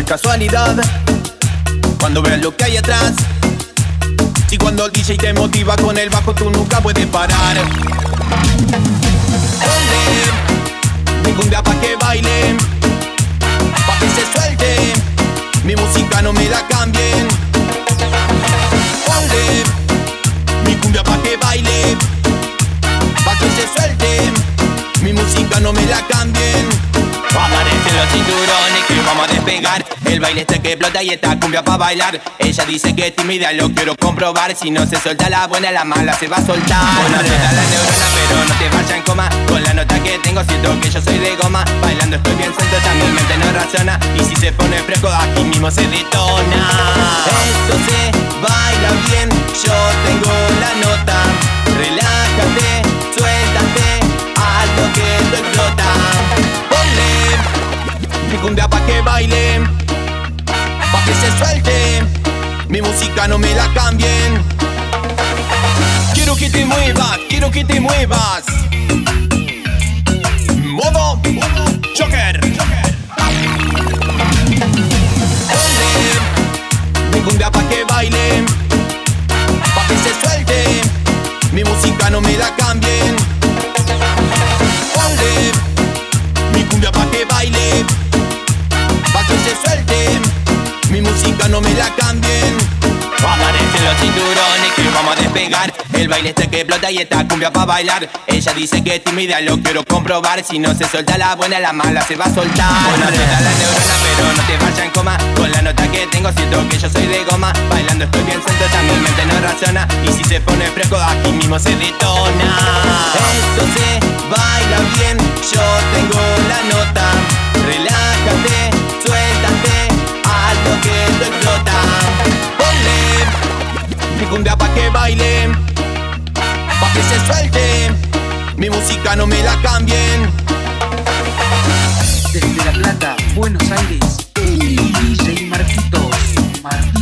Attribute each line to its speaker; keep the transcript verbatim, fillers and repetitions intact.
Speaker 1: casualidad cuando veas lo que hay atrás. Si cuando el D J te motiva con el bajo tú nunca puedes parar. Ponle mi cumbia pa' que baile, pa' que se suelte, mi música no me la cambien. Ponle mi cumbia pa' que baile, pa' que se suelte, mi música no me la cambien. Amarrete los cinturones que vamos a despegar. El baile este que explota y esta cumbia pa' bailar. Ella dice que es tímida, lo quiero comprobar. Si no se suelta la buena, la mala se va a soltar. Bueno, suelta la neurona, pero no te vayas en coma. Con la nota que tengo siento que yo soy de goma. Bailando estoy bien suelto, ya mi mente no razona. Y si se pone fresco, aquí mismo se detona. Esto se baila bien, yo tengo la nota. Relájate, suéltate, haz lo que te explota. Mi cumbia pa' que baile, pa' que se suelte, mi música no me la cambien. Quiero que te muevas, quiero que te muevas. Modo Joker. Ponle mi cumbia pa' que baile, pa' que se suelte, mi música no me la cambien. Ponle mi cumbia pa' que baile, pa' que se suelte, mi música no me la cambien. Amarrete los cinturones que vamos a despegar. El baile este que explota y esta cumbia pa' bailar. Ella dice que es tímida, lo quiero comprobar. Si no se suelta la buena, la mala se va a soltar. Bueno, suelta la neurona, pero no te vayas en coma. Con la nota que tengo siento que yo soy de goma. Bailando estoy bien suelto, ya mi mente no razona. Y si se pone fresco, aquí mismo se detona. Esto se baila bien, yo tengo la nota. Relájate, suéltate, haz lo que te explota. Ponle mi cumbia pa' que baile, pa' que se suelte, mi música no me la cambien.
Speaker 2: Desde La Plata, Buenos Aires, D J Marquitos. Marquitos.